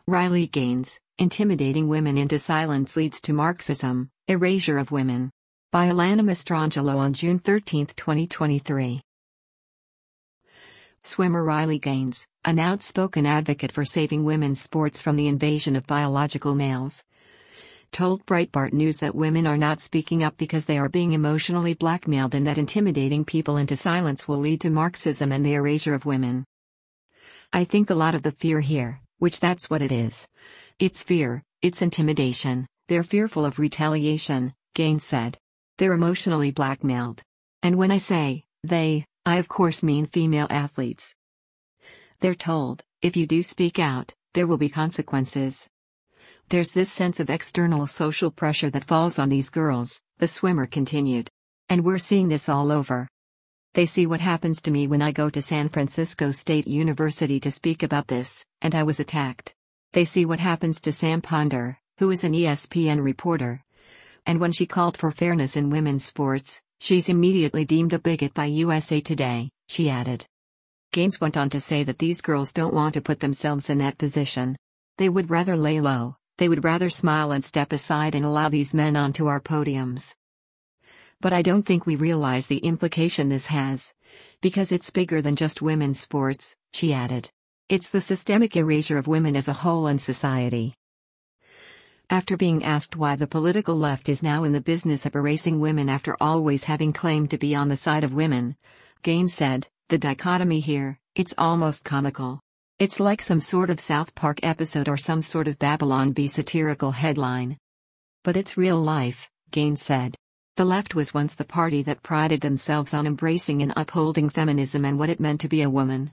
Riley Gaines, intimidating women into silence leads to Marxism, erasure of women. By Alana Mastrangelo on June 13, 2023. Swimmer Riley Gaines, an outspoken advocate for saving women's sports from the invasion of biological males, told Breitbart News that women are not speaking up because they are being emotionally blackmailed and that intimidating people into silence will lead to Marxism and the erasure of women. I think a lot of the fear here, which that's what it is. It's fear, it's intimidation, they're fearful of retaliation, Gaines said. They're emotionally blackmailed. And when I say they, I of course mean female athletes. They're told, if you do speak out, there will be consequences. There's this sense of external social pressure that falls on these girls, the swimmer continued. And we're seeing this all over. They see what happens to me when I go to San Francisco State University to speak about this, and I was attacked. They see what happens to Sam Ponder, who is an ESPN reporter. And when she called for fairness in women's sports, she's immediately deemed a bigot by USA Today, she added. Gaines went on to say that these girls don't want to put themselves in that position. They would rather lay low, they would rather smile and step aside and allow these men onto our podiums. But I don't think we realize the implication this has. Because it's bigger than just women's sports, she added. It's the systemic erasure of women as a whole in society. After being asked why the political left is now in the business of erasing women after always having claimed to be on the side of women, Gaines said, the dichotomy here, it's almost comical. It's like some sort of South Park episode or some sort of Babylon Bee satirical headline. But it's real life, Gaines said. The left was once the party that prided themselves on embracing and upholding feminism and what it meant to be a woman.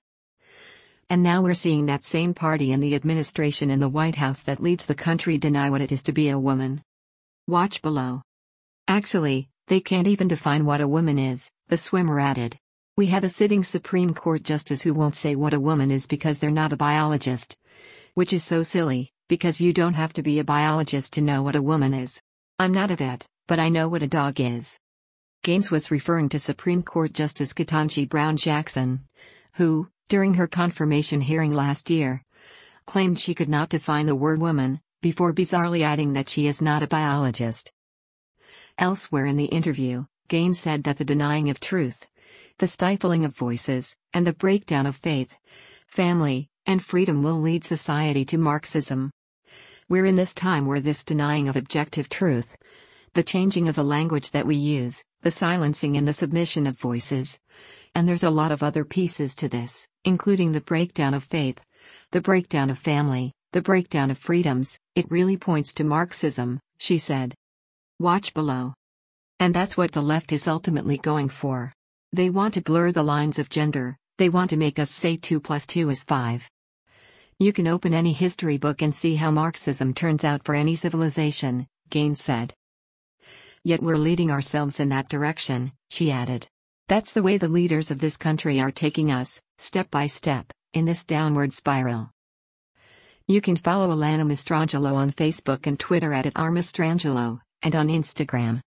And now we're seeing that same party in the administration in the White House that leads the country deny what it is to be a woman. Watch below. Actually, they can't even define what a woman is, the swimmer added. We have a sitting Supreme Court justice who won't say what a woman is because they're not a biologist. Which is so silly, because you don't have to be a biologist to know what a woman is. I'm not a vet, but I know what a dog is. Gaines was referring to Supreme Court Justice Ketanji Brown Jackson, who, during her confirmation hearing last year, claimed she could not define the word woman, before bizarrely adding that she is not a biologist. Elsewhere in the interview, Gaines said that the denying of truth, the stifling of voices, and the breakdown of faith, family, and freedom will lead society to Marxism. We're in this time where this denying of objective truth, the changing of the language that we use, the silencing and the submission of voices. And there's a lot of other pieces to this, including the breakdown of faith, the breakdown of family, the breakdown of freedoms. It really points to Marxism, she said. Watch below. And that's what the left is ultimately going for. They want to blur the lines of gender, they want to make us say 2 + 2 is 5. You can open any history book and see how Marxism turns out for any civilization, Gaines said. Yet we're leading ourselves in that direction, she added. That's the way the leaders of this country are taking us, step by step, in this downward spiral. You can follow Alana Mastrangelo on Facebook and Twitter @rmastrangelo, and on Instagram.